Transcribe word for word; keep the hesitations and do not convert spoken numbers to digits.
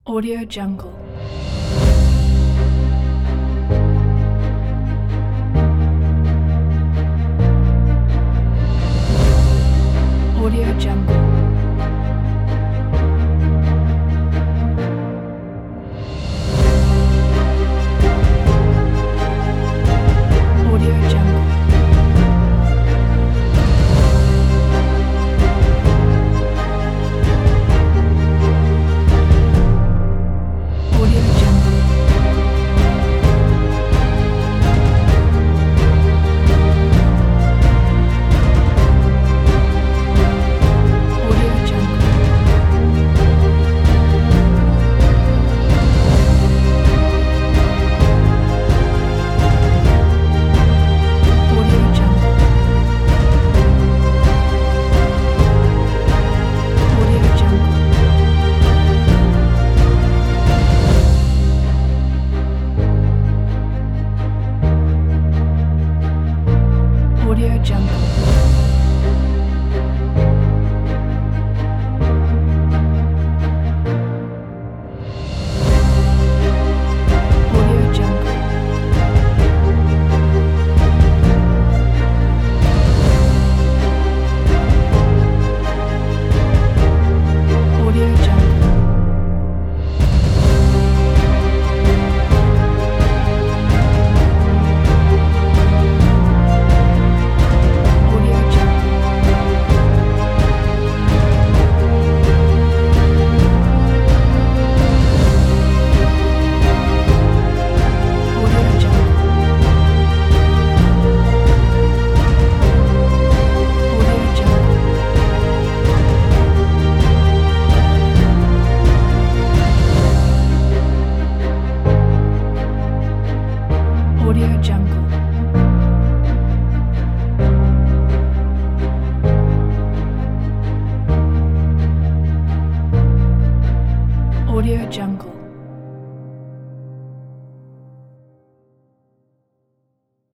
Audio Jungle. Audio Jungle. Audio Jungle. Audio Jungle. Audio Jungle. Audio Jungle. Audio Jungle. Audio Jungle. Audio Jungle. Audio Jungle. Audio Jungle. Audio Jungle. Audio Jungle. Audio Jungle. Audio Jungle.